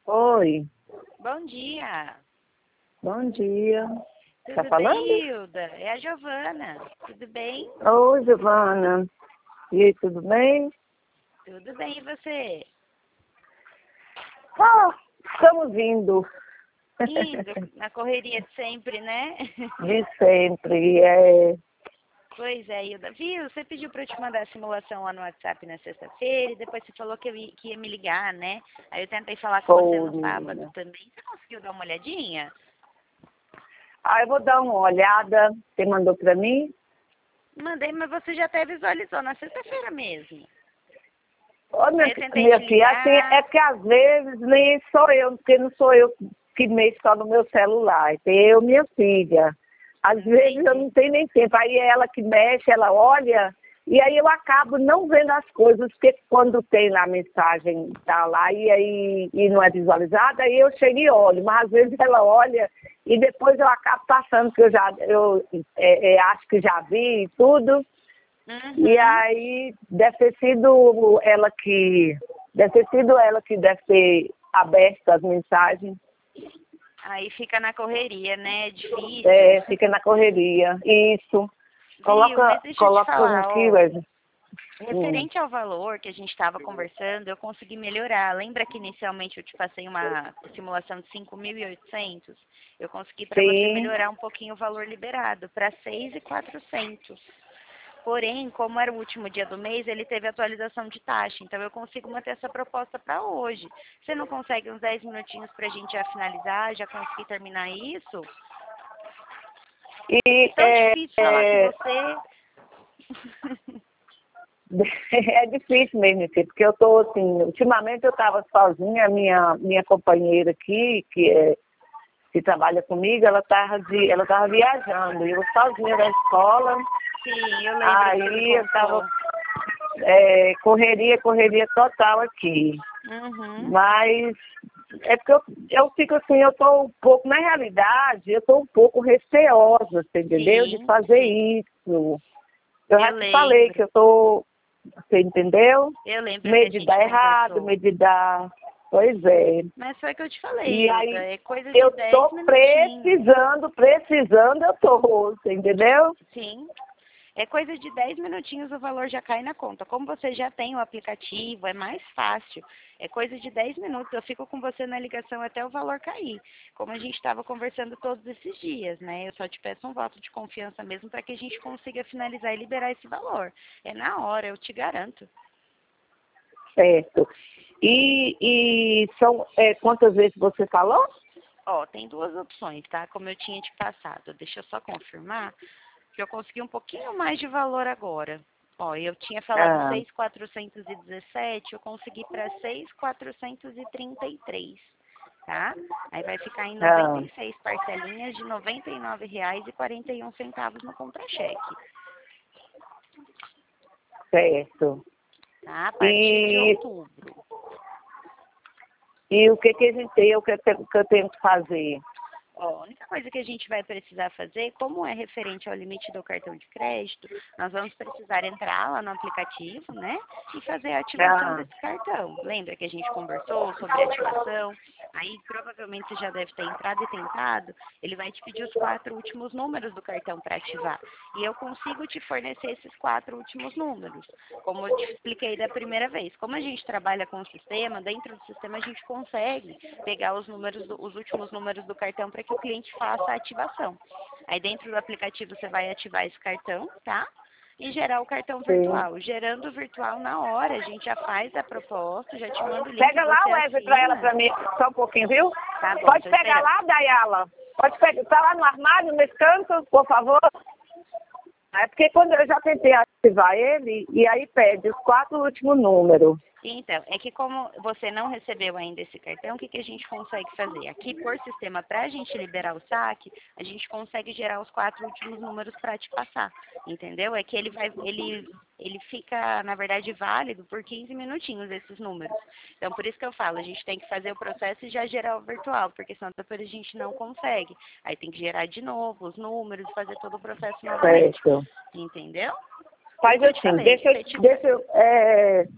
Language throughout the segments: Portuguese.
Oi, Bom dia. bom dia. Tá Tudo falando? bem, Hilda? É a Giovana. Tudo bem? Oi, Giovana. E aí, tudo bem? Tudo bem, e você? Estamos indo. Indo na correria de sempre, né? De sempre. É, Pois é, Hilda. Viu? Você pediu para eu te mandar a simulação lá no WhatsApp na sexta-feira e depois você falou que ia me ligar, né? Aí eu tentei falar com você foi, no sábado menina. também. Você conseguiu dar uma olhadinha? Eu vou dar uma olhada. Você mandou pra mim? Mandei, mas você já até visualizou na sexta-feira mesmo. Ô, Aí eu tentei minha te filha, assim, é ligar. que às vezes nem sou eu, porque não sou eu que mexo só no meu celular. Tem eu, minha filha. Às vezes eu Entendi. não tenho nem tempo. Aí é ela que mexe, ela olha, e aí eu acabo não vendo as coisas, porque quando tem lá a mensagem, tá lá, e aí e não é visualizada, aí eu chego e olho. Mas às vezes ela olha e depois eu acabo passando, que eu acho que já vi e tudo. E Uhum. aí deve ter sido ela que deve ter aberto as mensagens. Aí fica na correria, né? É difícil. Fica na correria. Isso. Viu? Mas deixa eu te Coloca falar, aqui, ó. Wesley. Hum. Referente ao valor que a gente estava conversando, eu consegui melhorar. Lembra que inicialmente eu te passei uma simulação de 5.800? Eu consegui para você Sim. melhorar um pouquinho o valor liberado para 6.400. Porém, como era o último dia do mês, ele teve atualização de taxa. Então, eu consigo manter essa proposta para hoje. Você não consegue uns 10 minutinhos para a gente já finalizar, já conseguir terminar isso? É E tão difícil falar com você. é difícil mesmo, filho, porque eu tô assim, ultimamente eu estava sozinha, minha companheira aqui, que trabalha comigo, ela tava viajando, e eu sozinha da escola. Sim, eu lembro que você me Aí eu tava contou. correria total aqui. Uhum. Mas é porque eu fico assim, eu tô um pouco, na realidade, eu tô um pouco receosa, você entendeu? De Sim, fazer sim. isso. Eu Eu já te falei lembro. que eu tô, você entendeu? Eu lembro que a Medo de gente dar errado, conversou. medo de dar. Pois é. Mas foi o que eu te falei, E Hilda. aí É coisa de eu 10 tô minutinhos. precisando, eu tô, você entendeu? Sim. É coisa de 10 minutinhos, o valor já cai na conta. Como você já tem o aplicativo, é mais fácil. É coisa de 10 minutos. Eu fico com você na ligação até o valor cair. Como a gente estava conversando todos esses dias, né? Eu só te peço um voto de confiança mesmo para que a gente consiga finalizar e liberar esse valor. É na hora, eu te garanto. Certo. E são quantas vezes você falou? Ó, tem duas opções, tá? Como eu tinha te passado. Deixa eu só confirmar que eu consegui um pouquinho mais de valor agora. Ó, eu tinha falado Ah, 6.417, eu consegui para 6.433, tá? Aí vai ficar em ah, 96 parcelinhas de R$ 99,41 no contra-cheque, certo. tá? A partir de E, outubro. e o que que a gente tem, que eu tenho que fazer? Ó, a única coisa que a gente vai precisar fazer, como é referente ao limite do cartão de crédito, nós vamos precisar entrar lá no aplicativo, né? E fazer a ativação Ah, desse cartão. Lembra que a gente conversou sobre a ativação? Aí provavelmente você já deve ter entrado e tentado. Ele vai te pedir os 4 últimos números do cartão para ativar. E eu consigo te fornecer esses 4 últimos números. Como eu te expliquei da primeira vez. Como a gente trabalha com o sistema, dentro do sistema a gente consegue pegar os números, os últimos números do cartão para que o cliente faça a ativação. Aí dentro do aplicativo você vai ativar esse cartão, tá? E gerar o cartão sim. virtual. Gerando o virtual na hora, a gente já faz a proposta, já te manda o link, Pega lá você o Wesley para ela assina. para mim, só um pouquinho, viu? Tá bom, Pode tô pegar esperando. lá, Dayala. Pode pegar. Tá lá no armário, nesse canto, por favor. É porque quando eu já tentei ativar ele, e aí pede os 4 últimos números. Então, é que como você não recebeu ainda esse cartão, o que, que a gente consegue fazer? Aqui, por sistema, para a gente liberar o saque, a gente consegue gerar os 4 últimos números para te passar, entendeu? É que ele fica, na verdade, válido por 15 minutinhos, esses números. Então, por isso que eu falo, a gente tem que fazer o processo e já gerar o virtual, porque senão depois a gente não consegue. Aí tem que gerar de novo os números, fazer todo o processo novamente, Certo. entendeu? Por isso Faz que eu te assim, falei, deixa eu,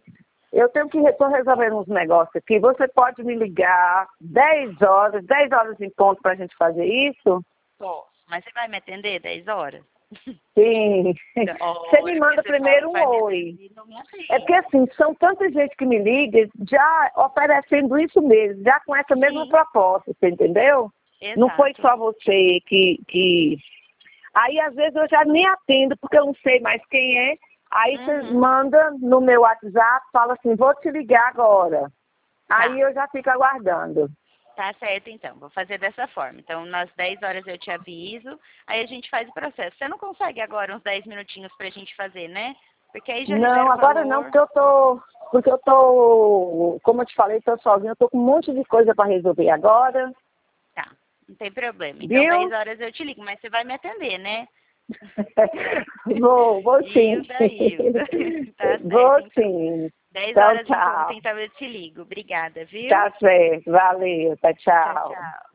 Eu tenho que estou resolvendo uns negócios aqui. Você pode me ligar 10 horas em ponto para a gente fazer isso? Posso. Mas você vai me atender 10 horas? Sim. Você me manda Você primeiro um fala, oi. não me atende. É porque assim, são tanta gente que me liga já oferecendo isso mesmo, já com essa mesma proposta, você entendeu? Exato. Não foi só você que... Aí às vezes eu já nem atendo, porque eu não sei mais quem é. Aí você manda no meu WhatsApp, fala assim, vou te ligar agora. Aí eu já fico aguardando. Tá certo, então. Vou fazer dessa forma. Então, nas 10 horas eu te aviso, aí a gente faz o processo. Você não consegue agora uns 10 minutinhos pra gente fazer, né? Porque aí já libera o agora valor. não, porque eu tô, como eu te falei, tô sozinha, eu tô com um monte de coisa para resolver agora. Tá, não tem problema. Então, Viu? 10 horas eu te ligo, mas você vai me atender, né? Vou sim. Hilda. Tá certo, Vou então. sim. 10 Então, horas em tchau. ponto, então eu te ligo. Obrigada, viu? Tá certo, valeu, tchau. Tchau.